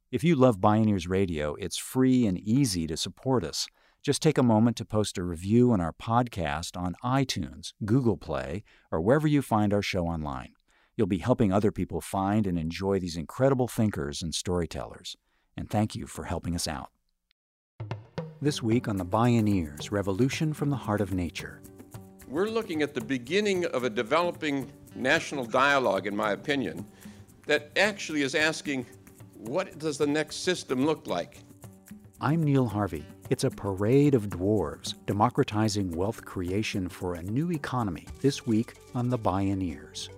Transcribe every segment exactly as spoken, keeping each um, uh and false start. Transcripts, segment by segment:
If you love Bioneers Radio, it's free and easy to support us. Just take a moment to post a review on our podcast on iTunes, Google Play, or wherever you find our show online. You'll be helping other people find and enjoy these incredible thinkers and storytellers. And thank you for helping us out. This week on the Bioneers, Revolution from the Heart of Nature. We're looking at the beginning of a developing national dialogue, in my opinion, that actually is asking, what does the next system look like? I'm Neil Harvey. It's a parade of dwarves, democratizing wealth creation for a new economy, this week on the Bioneers.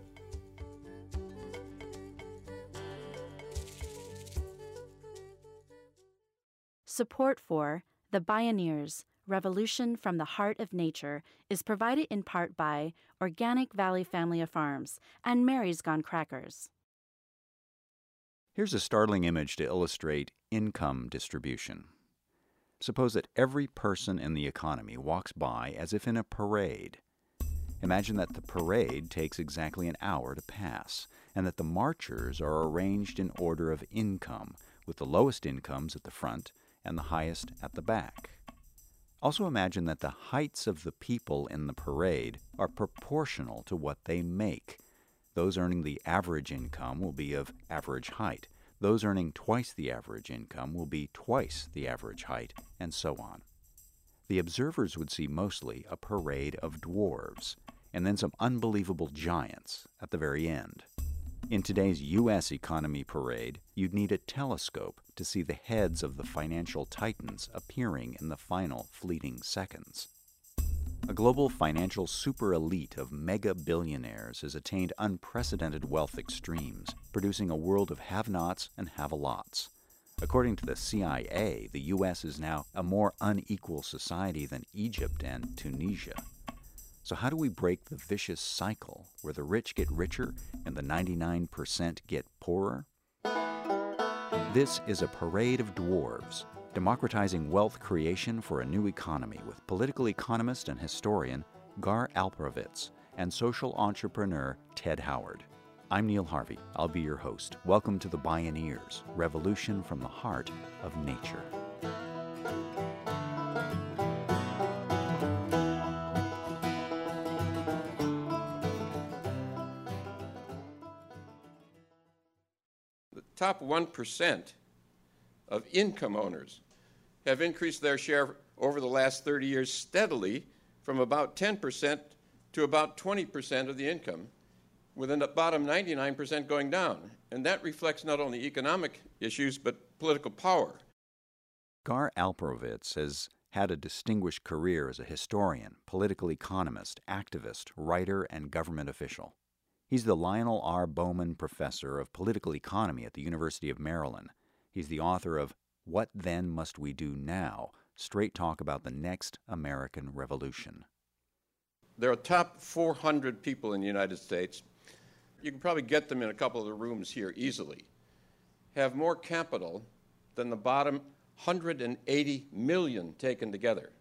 Support for The Bioneers, Revolution from the Heart of Nature is provided in part by Organic Valley Family of Farms and Mary's Gone Crackers. Here's a startling image to illustrate income distribution. Suppose that every person in the economy walks by as if in a parade. Imagine that the parade takes exactly an hour to pass, and that the marchers are arranged in order of income, with the lowest incomes at the front and the highest at the back. Also imagine that the heights of the people in the parade are proportional to what they make. Those earning the average income will be of average height. Those earning twice the average income will be twice the average height, and so on. The observers would see mostly a parade of dwarves, and then some unbelievable giants at the very end. In today's U S economy parade, you'd need a telescope to see the heads of the financial titans appearing in the final fleeting seconds. A global financial super elite of mega billionaires has attained unprecedented wealth extremes, producing a world of have-nots and have-a-lots. According to the C I A, the U S is now a more unequal society than Egypt and Tunisia. So how do we break the vicious cycle where the rich get richer and the ninety-nine percent get poorer? This is a parade of dwarves, democratizing wealth creation for a new economy with political economist and historian Gar Alperovitz and social entrepreneur Ted Howard. I'm Neil Harvey. I'll be your host. Welcome to the Bioneers, Revolution from the Heart of Nature. Top one percent of income owners have increased their share over the last thirty years steadily from about ten percent to about twenty percent of the income, with the bottom ninety-nine percent going down. And that reflects not only economic issues, but political power. Gar Alperovitz has had a distinguished career as a historian, political economist, activist, writer, and government official. He's the Lionel R. Bowman Professor of Political Economy at the University of Maryland. He's the author of What Then Must We Do Now? Straight Talk About the Next American Revolution. There are top four hundred people in the United States. You can probably get them in a couple of the rooms here easily. Have more capital than the bottom one hundred eighty million taken together.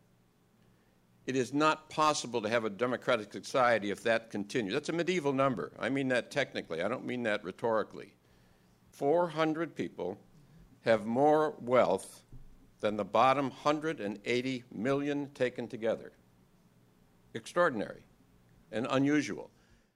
It is not possible to have a democratic society if that continues. That's a medieval number. I mean that technically. I don't mean that rhetorically. four hundred people have more wealth than the bottom one hundred eighty million taken together. Extraordinary and unusual.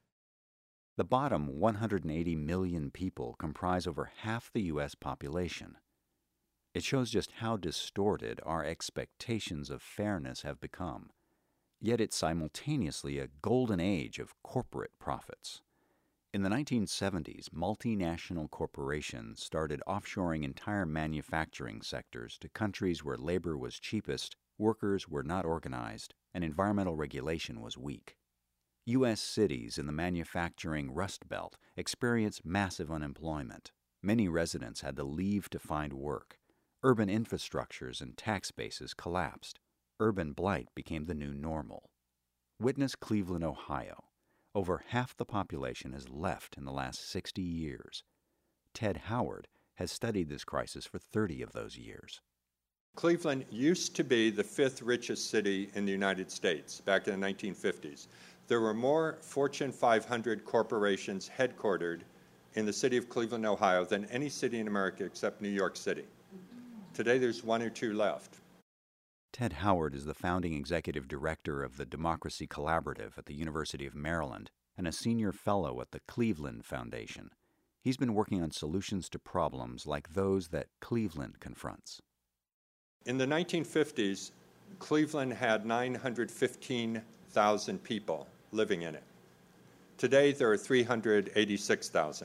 The bottom one hundred eighty million people comprise over half the U S population. It shows just how distorted our expectations of fairness have become. Yet it's simultaneously a golden age of corporate profits. In the nineteen seventies, multinational corporations started offshoring entire manufacturing sectors to countries where labor was cheapest, workers were not organized, and environmental regulation was weak. U S cities in the manufacturing Rust Belt experienced massive unemployment. Many residents had to leave to find work. Urban infrastructures and tax bases collapsed. Urban blight became the new normal. Witness Cleveland, Ohio. Over half the population has left in the last sixty years. Ted Howard has studied this crisis for thirty of those years. Cleveland used to be the fifth richest city in the United States back in the nineteen fifties. There were more Fortune five hundred corporations headquartered in the city of Cleveland, Ohio, than any city in America except New York City. Today, there's one or two left. Ted Howard is the founding executive director of the Democracy Collaborative at the University of Maryland and a senior fellow at the Cleveland Foundation. He's been working on solutions to problems like those that Cleveland confronts. In the nineteen fifties, Cleveland had nine hundred fifteen thousand people living in it. Today, there are three hundred eighty-six thousand.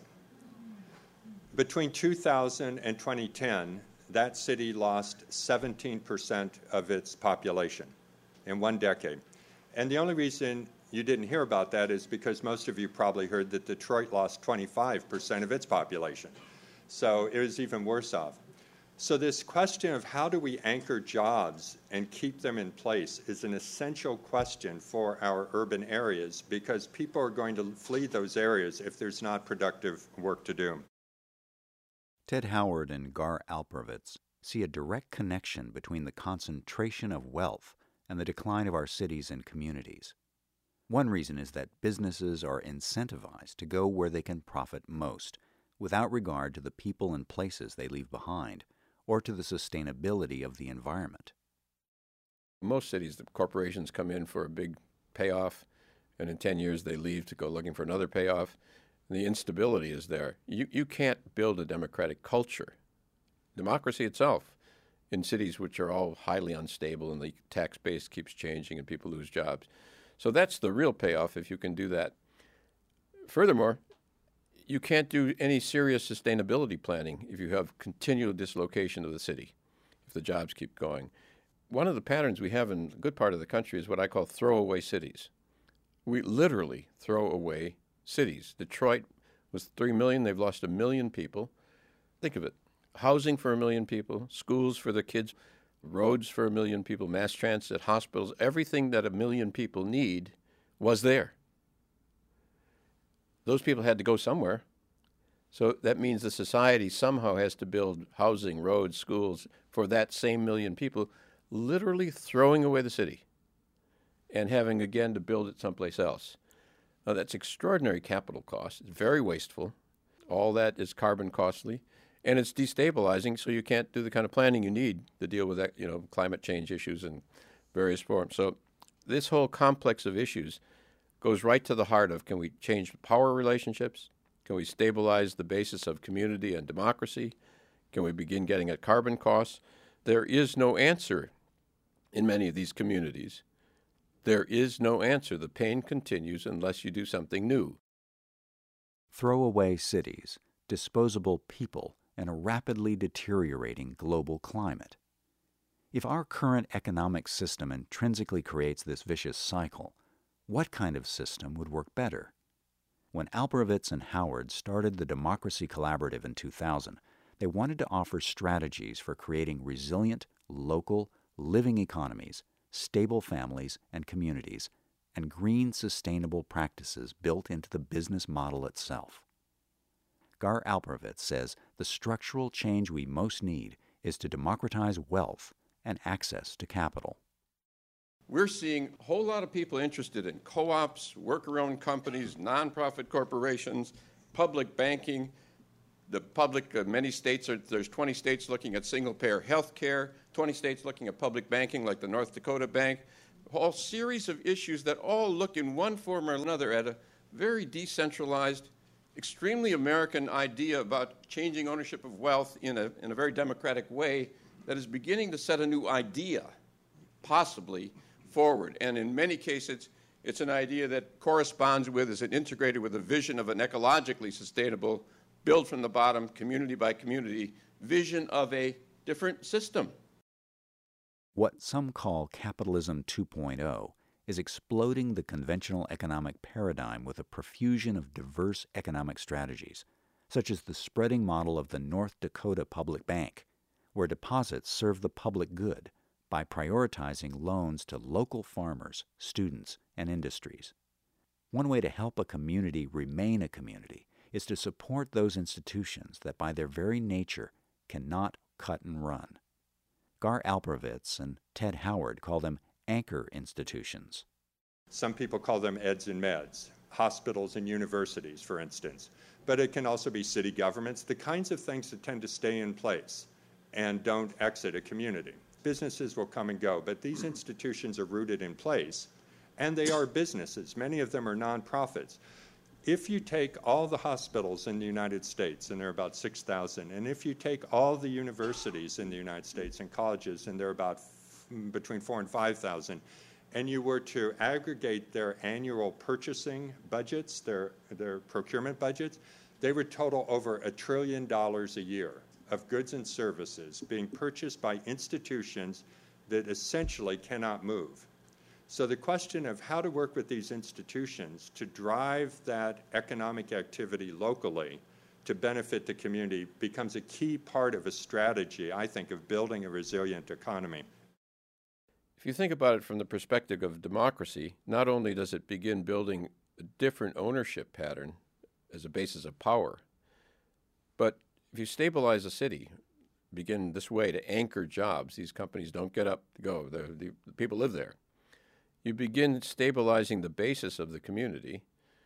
Between two thousand and twenty ten, that city lost seventeen percent of its population in one decade. And the only reason you didn't hear about that is because most of you probably heard that Detroit lost twenty-five percent of its population. So it was even worse off. So this question of how do we anchor jobs and keep them in place is an essential question for our urban areas, because people are going to flee those areas if there's not productive work to do. Ted Howard and Gar Alperovitz see a direct connection between the concentration of wealth and the decline of our cities and communities. One reason is that businesses are incentivized to go where they can profit most, without regard to the people and places they leave behind, or to the sustainability of the environment. Most cities, the corporations come in for a big payoff, and in ten years they leave to go looking for another payoff. The instability is there. You, you can't build a democratic culture, democracy itself, in cities which are all highly unstable and the tax base keeps changing and people lose jobs. So that's the real payoff if you can do that. Furthermore, you can't do any serious sustainability planning if you have continual dislocation of the city, if the jobs keep going. One of the patterns we have in a good part of the country is what I call throwaway cities. We literally throw away cities. Detroit was three million. They've lost a million people. Think of it. Housing for a million people, schools for the kids, roads for a million people, mass transit, hospitals, everything that a million people need was there. Those people had to go somewhere. So that means the society somehow has to build housing, roads, schools for that same million people, literally throwing away the city and having again to build it someplace else. Now, that's extraordinary capital cost. It's very wasteful. All that is carbon costly, and it's destabilizing, so you can't do the kind of planning you need to deal with that, you know, climate change issues in various forms. So this whole complex of issues goes right to the heart of, can we change power relationships? Can we stabilize the basis of community and democracy? Can we begin getting at carbon costs? There is no answer in many of these communities. There is no answer. The pain continues unless you do something new. Throwaway cities, disposable people, and a rapidly deteriorating global climate. If our current economic system intrinsically creates this vicious cycle, what kind of system would work better? When Alperovitz and Howard started the Democracy Collaborative in two thousand, they wanted to offer strategies for creating resilient, local, living economies, stable families and communities, and green, sustainable practices built into the business model itself. Gar Alperovitz says the structural change we most need is to democratize wealth and access to capital. We're seeing a whole lot of people interested in co-ops, worker-owned companies, nonprofit corporations, public banking. The public, uh, many states, are, there's twenty states looking at single-payer health care, twenty states looking at public banking like the North Dakota Bank, a whole series of issues that all look in one form or another at a very decentralized, extremely American idea about changing ownership of wealth in a, in a very democratic way that is beginning to set a new idea, possibly, forward. And in many cases, it's an idea that corresponds with, is it integrated with a vision of an ecologically sustainable, build from the bottom, community by community, vision of a different system. What some call capitalism two point oh is exploding the conventional economic paradigm with a profusion of diverse economic strategies, such as the spreading model of the North Dakota Public Bank, where deposits serve the public good by prioritizing loans to local farmers, students, and industries. One way to help a community remain a community is to support those institutions that by their very nature cannot cut and run. Gar Alperovitz and Ted Howard call them anchor institutions. Some people call them eds and meds. hospitals and universities, for instance. But it can also be city governments, the kinds of things that tend to stay in place and don't exit a community. Businesses will come and go, but these institutions are rooted in place, and they are businesses. Many of them are nonprofits. If you take all the hospitals in the United States, and there are about six thousand, and if you take all the universities in the United States and colleges, and there are about f- between four and five thousand, and you were to aggregate their annual purchasing budgets, their, their procurement budgets, they would total over a trillion dollars a year of goods and services being purchased by institutions that essentially cannot move. So the question of how to work with these institutions to drive that economic activity locally to benefit the community becomes a key part of a strategy, I think, of building a resilient economy. If you think about it from the perspective of democracy, not only does it begin building a different ownership pattern as a basis of power, but if you stabilize a city, begin this way to anchor jobs, these companies don't get up to go, the, the, the people live there. You begin stabilizing the basis of the community,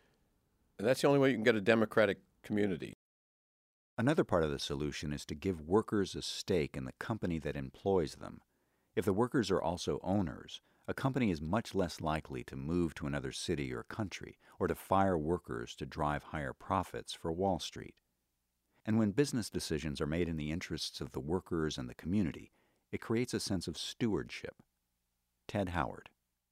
and that's the only way you can get a democratic community. Another part of the solution is to give workers a stake in the company that employs them. If the workers are also owners, a company is much less likely to move to another city or country or to fire workers to drive higher profits for Wall Street. And when business decisions are made in the interests of the workers and the community, it creates a sense of stewardship. Ted Howard.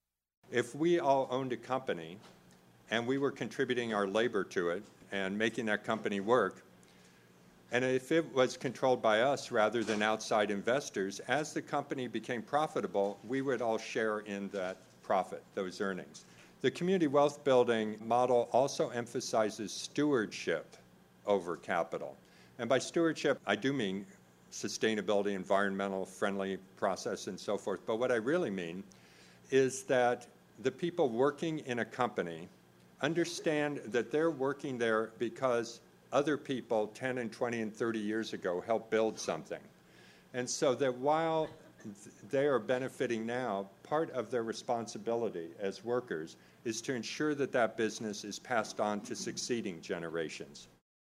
If we all owned a company and we were contributing our labor to it and making that company work, and if it was controlled by us rather than outside investors, as the company became profitable, we would all share in that profit, those earnings. The community wealth building model also emphasizes stewardship over capital. And by stewardship, I do mean sustainability, environmental friendly process, and so forth. But what I really mean is that the people working in a company understand that they're working there because other people ten and twenty and thirty years ago helped build something. And so that while they are benefiting now, part of their responsibility as workers is to ensure that that business is passed on to succeeding generations.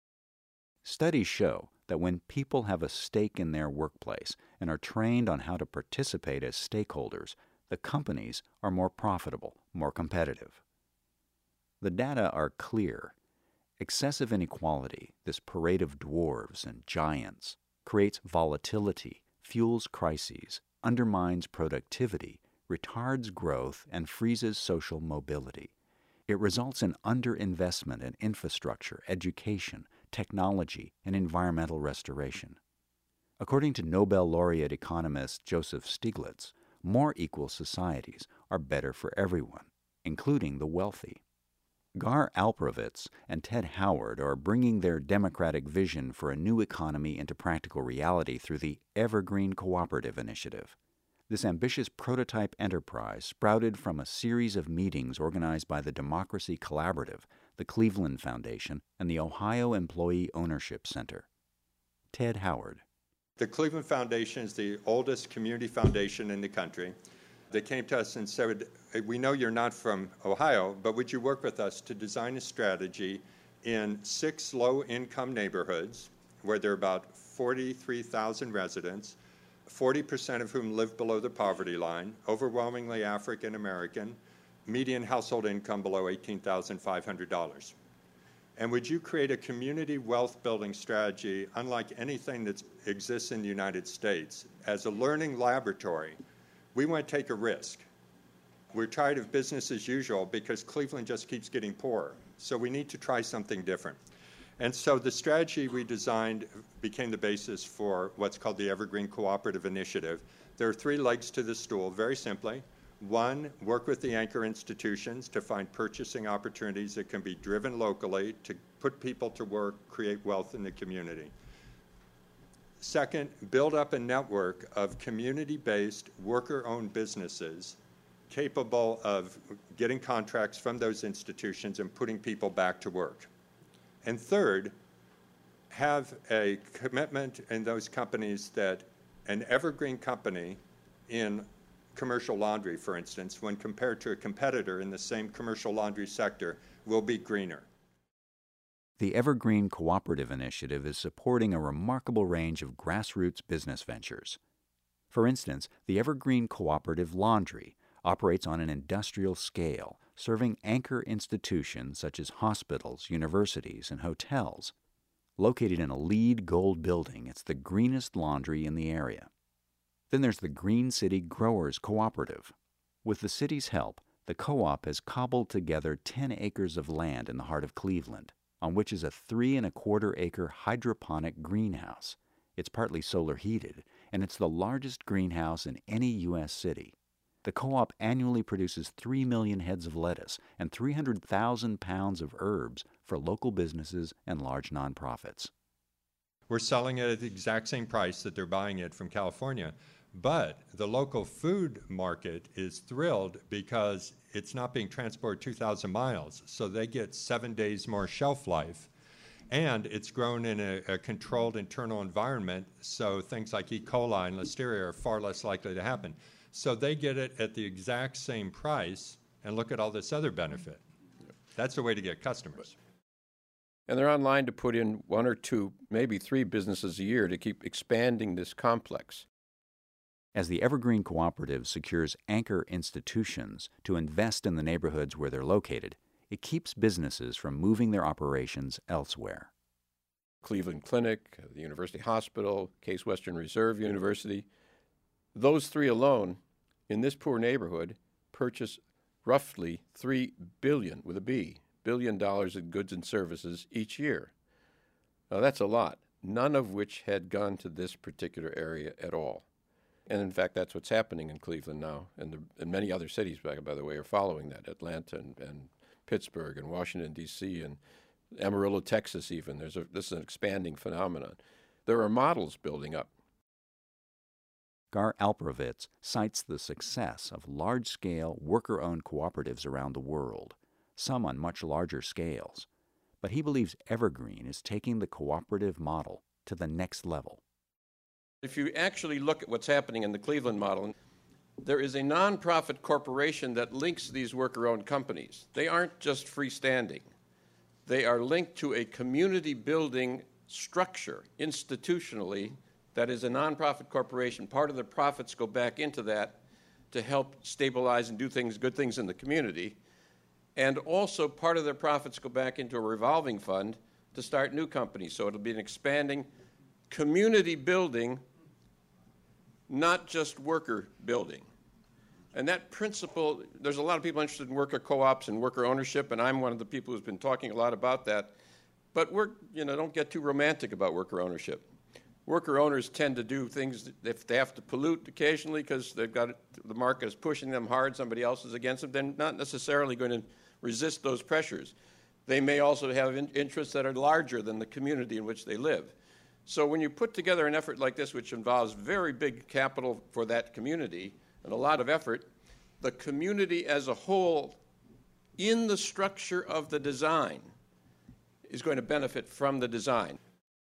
Studies show that when people have a stake in their workplace and are trained on how to participate as stakeholders, the companies are more profitable, more competitive. The data are clear. Excessive inequality, this parade of dwarves and giants, creates volatility, fuels crises, undermines productivity, retards growth, and freezes social mobility. It results in underinvestment in infrastructure, education, technology, and environmental restoration. According to Nobel laureate economist Joseph Stiglitz, more equal societies are better for everyone, including the wealthy. Gar Alperovitz and Ted Howard are bringing their democratic vision for a new economy into practical reality through the Evergreen Cooperative Initiative. This ambitious prototype enterprise sprouted from a series of meetings organized by the Democracy Collaborative, the Cleveland Foundation, and the Ohio Employee Ownership Center. Ted Howard. The Cleveland Foundation is the oldest community foundation in the country. They came to us and said, we know you're not from Ohio, but would you work with us to design a strategy in six low-income neighborhoods where there are about forty-three thousand residents, forty percent of whom live below the poverty line, overwhelmingly African American, median household income below eighteen thousand five hundred dollars. And would you create a community wealth building strategy unlike anything that exists in the United States as a learning laboratory? We want to take a risk. We're tired of business as usual because Cleveland just keeps getting poorer. So we need to try something different. And so the strategy we designed became the basis for what's called the Evergreen Cooperative Initiative. There are three legs to the stool, very simply. One, work with the anchor institutions to find purchasing opportunities that can be driven locally to put people to work, create wealth in the community. Second, build up a network of community-based, worker-owned businesses capable of getting contracts from those institutions and putting people back to work. And third, have a commitment in those companies that an evergreen company in commercial laundry, for instance, when compared to a competitor in the same commercial laundry sector, will be greener. The Evergreen Cooperative Initiative is supporting a remarkable range of grassroots business ventures. For instance, the Evergreen Cooperative Laundry operates on an industrial scale, serving anchor institutions such as hospitals, universities, and hotels. Located in a LEED Gold building, it's the greenest laundry in the area. Then there's the Green City Growers Cooperative. With the city's help, the co-op has cobbled together ten acres of land in the heart of Cleveland, on which is a three and a quarter acre hydroponic greenhouse. It's partly solar heated, and it's the largest greenhouse in any U S city. The co-op annually produces three million heads of lettuce and three hundred thousand pounds of herbs for local businesses and large nonprofits. We're selling it at the exact same price that they're buying it from California, but the local food market is thrilled because it's not being transported two thousand miles, so they get seven days more shelf life. And it's grown in a, a controlled internal environment, so things like E. coli and Listeria are far less likely to happen. So they get it at the exact same price, and look at all this other benefit. That's the way to get customers. And they're online to put in one or two, maybe three businesses a year to keep expanding this complex. As the Evergreen Cooperative secures anchor institutions to invest in the neighborhoods where they're located, it keeps businesses from moving their operations elsewhere. Cleveland Clinic, the University Hospital, Case Western Reserve University, those three alone in this poor neighborhood purchase roughly three billion, with a B, billion dollars in goods and services each year. Now that's a lot, none of which had gone to this particular area at all. And in fact, that's what's happening in Cleveland now, and, the, and many other cities, by, by the way, are following that. Atlanta and, and Pittsburgh and Washington, D C, and Amarillo, Texas even. There's a, this is an expanding phenomenon. There are models building up. Gar Alperovitz cites the success of large-scale, worker-owned cooperatives around the world, some on much larger scales. But he believes Evergreen is taking the cooperative model to the next level. If you actually look at what's happening in the Cleveland model, there is a nonprofit corporation that links these worker-owned companies. They aren't just freestanding. They are linked to a community-building structure, institutionally, that is a nonprofit corporation. Part of the profits go back into that to help stabilize and do things, good things in the community. And also part of their profits go back into a revolving fund to start new companies. So it'll be an expanding community building, not just worker building. And that principle, there's a lot of people interested in worker co-ops and worker ownership, and I'm one of the people who's been talking a lot about that. But we're, you know, don't get too romantic about worker ownership. Worker owners tend to do things if they have to pollute occasionally because they've got the market is pushing them hard, somebody else is against them. They're not necessarily going to resist those pressures. They may also have in- interests that are larger than the community in which they live. So when you put together an effort like this, which involves very big capital for that community and a lot of effort, the community as a whole, in the structure of the design, is going to benefit from the design.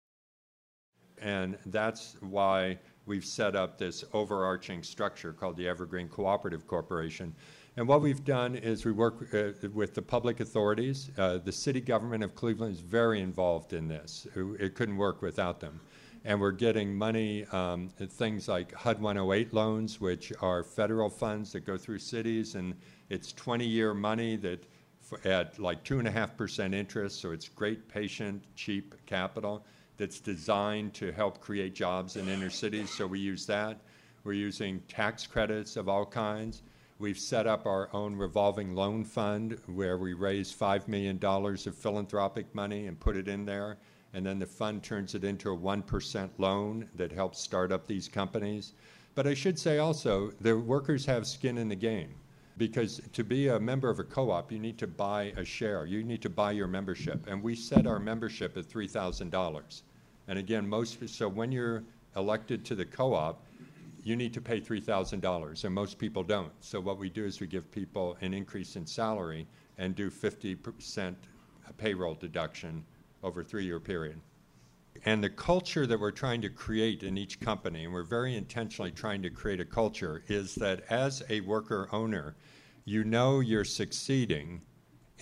And that's why we've set up this overarching structure called the Evergreen Cooperative Corporation. And what we've done is we work uh, with the public authorities. Uh, the city government of Cleveland is very involved in this. It couldn't work without them. And we're getting money, um, things like H U D one oh eight loans, which are federal funds that go through cities, and it's twenty-year money that f- at like two point five percent interest, so it's great, patient, cheap capital that's designed to help create jobs in inner cities, so we use that. We're using tax credits of all kinds. We've set up our own revolving loan fund where we raise five million dollars of philanthropic money and put it in there, and then the fund turns it into a one percent loan that helps start up these companies. But I should say also, the workers have skin in the game, because to be a member of a co-op, you need to buy a share. You need to buy your membership. And we set our membership at three thousand dollars. And again, most so when you're elected to the co-op, you need to pay three thousand dollars, and most people don't. So what we do is we give people an increase in salary and do fifty percent payroll deduction over a three-year period. And the culture that we're trying to create in each company, and we're very intentionally trying to create a culture, is that as a worker owner, you know you're succeeding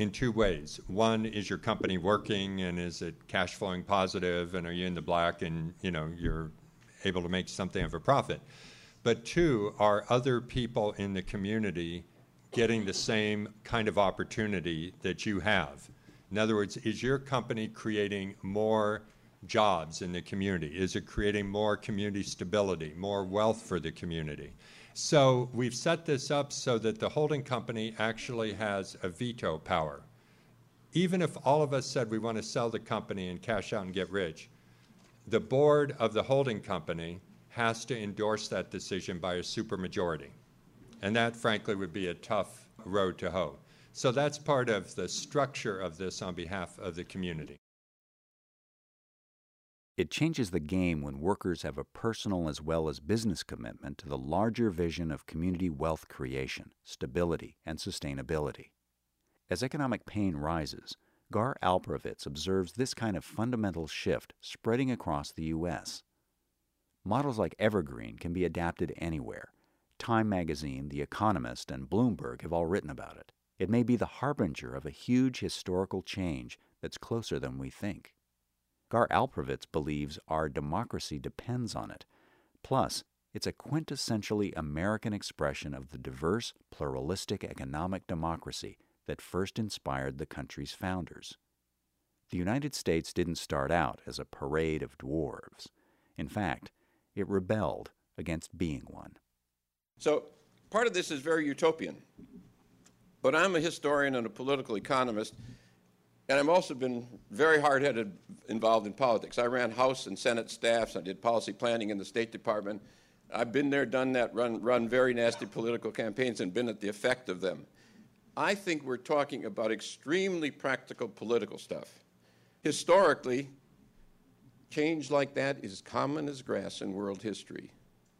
in two ways. One, is your company working, and is it cash flowing positive, and are you in the black, and you know you're able to make something of a profit? But two, are other people in the community getting the same kind of opportunity that you have? In other words, is your company creating more jobs in the community? Is it creating more community stability, more wealth for the community? So we've set this up so that the holding company actually has a veto power. Even if all of us said we want to sell the company and cash out and get rich, the board of the holding company has to endorse that decision by a supermajority. And that, frankly, would be a tough road to hoe. So that's part of the structure of this on behalf of the community. It changes the game when workers have a personal as well as business commitment to the larger vision of community wealth creation, stability, and sustainability. As economic pain rises, Gar Alperovitz observes this kind of fundamental shift spreading across the U S Models like Evergreen can be adapted anywhere. Time magazine, The Economist, and Bloomberg have all written about it. It may be the harbinger of a huge historical change that's closer than we think. Gar Alperovitz believes our democracy depends on it. Plus, it's a quintessentially American expression of the diverse, pluralistic economic democracy that first inspired the country's founders. The United States didn't start out as a parade of dwarves. In fact, it rebelled against being one. So part of this is very utopian. But I'm a historian and a political economist, and I've also been very hard-headed involved in politics. I ran House and Senate staffs. I did policy planning in the State Department. I've been there, done that, run, run very nasty political campaigns and been at the effect of them. I think we're talking about extremely practical political stuff. Historically, change like that is common as grass in world history.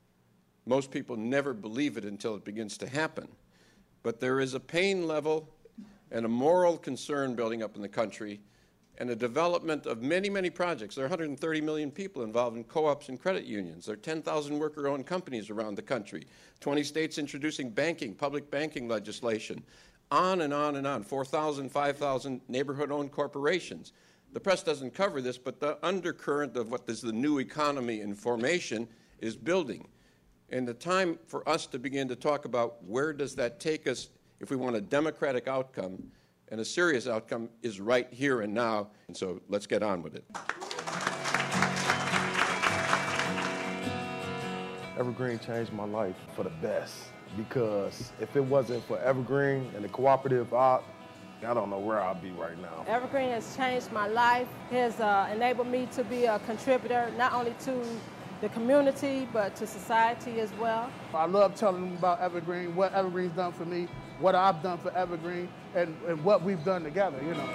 Most people never believe it until it begins to happen. But there is a pain level and a moral concern building up in the country and a development of many, many projects. There are one hundred thirty million people involved in co-ops and credit unions. There are ten thousand worker-owned companies around the country, twenty states introducing banking, public banking legislation, on and on and on, four thousand, five thousand neighborhood-owned corporations. The press doesn't cover this, but the undercurrent of what is the new economy in formation is building. And the time for us to begin to talk about where does that take us if we want a democratic outcome and a serious outcome is right here and now. And so let's get on with it. Evergreen changed my life for the best, because if it wasn't for Evergreen and the cooperative op, I don't know where I'll be right now. Evergreen has changed my life, has uh, enabled me to be a contributor not only to the community, but to society as well. I love telling them about Evergreen, what Evergreen's done for me, what I've done for Evergreen, and, and what we've done together, you know.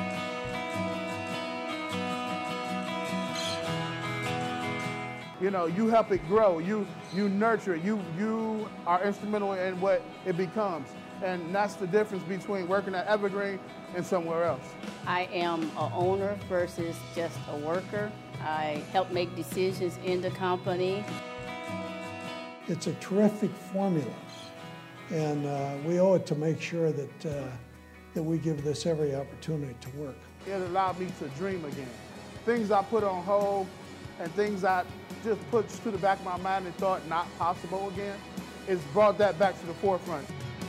You know, you help it grow, you, you nurture it, you, you are instrumental in what it becomes. And that's the difference between working at Evergreen and somewhere else. I am an owner versus just a worker. I help make decisions in the company. It's a terrific formula, and uh, we owe it to make sure that, uh, that we give this every opportunity to work. It allowed me to dream again. Things I put on hold and things I just put to the back of my mind and thought not possible again, it's brought that back to the forefront.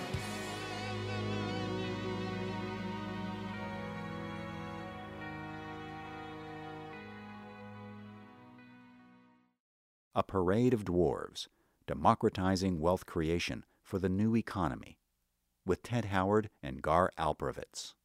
A Parade of Dwarves, Democratizing Wealth Creation for the New Economy, with Ted Howard and Gar Alperovitz.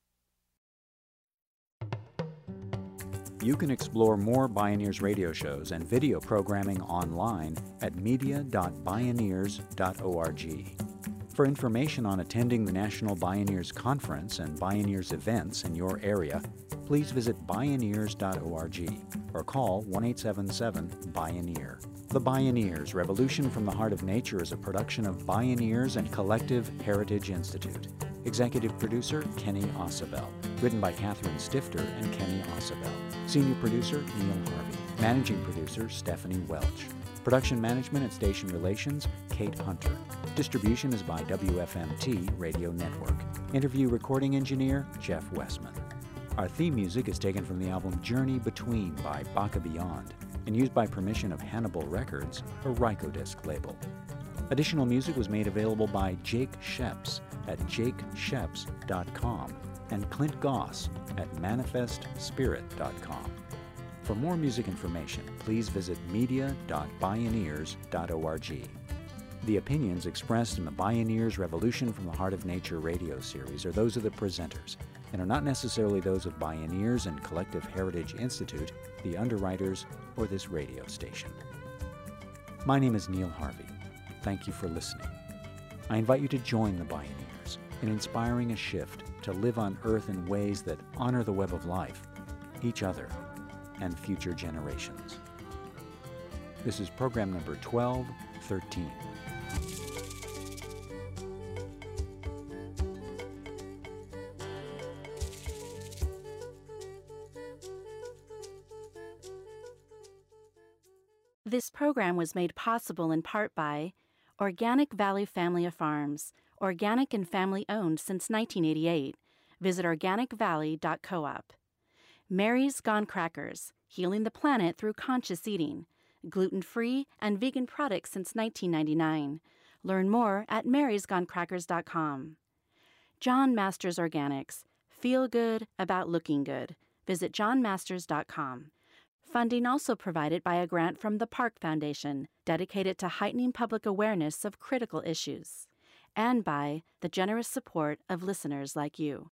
You can explore more Bioneers radio shows and video programming online at media dot bioneers dot org. For information on attending the National Bioneers Conference and Bioneers events in your area, please visit bioneers dot org or call one eight seven seven Bioneer. The Bioneers, Revolution from the Heart of Nature is a production of Bioneers and Collective Heritage Institute. Executive producer, Kenny Ausubel. Written by Catherine Stifter and Kenny Ausubel. Senior producer, Neil Harvey. Managing producer, Stephanie Welch. Production management and station relations, Kate Hunter. Distribution is by W F M T Radio Network. Interview recording engineer, Jeff Westman. Our theme music is taken from the album Journey Between by Baka Beyond and used by permission of Hannibal Records, a Rykodisc label. Additional music was made available by Jake Sheps at jake sheps dot com and Clint Goss at manifest spirit dot com. For more music information, please visit media dot bioneers dot org. The opinions expressed in the Bioneers Revolution from the Heart of Nature radio series are those of the presenters and are not necessarily those of Bioneers and Collective Heritage Institute, the underwriters, or this radio station. My name is Neil Harvey. Thank you for listening. I invite you to join the Bioneers in inspiring a shift to live on Earth in ways that honor the web of life, each other, and future generations. This is program number twelve thirteen. This program was made possible in part by Organic Valley Family of Farms, organic and family-owned since nineteen eighty-eight. Visit organic valley dot coop. Mary's Gone Crackers, healing the planet through conscious eating, gluten-free and vegan products since nineteen ninety-nine. Learn more at marys gone crackers dot com. John Masters Organics, feel good about looking good. Visit john masters dot com. Funding also provided by a grant from the Park Foundation, dedicated to heightening public awareness of critical issues, and by the generous support of listeners like you.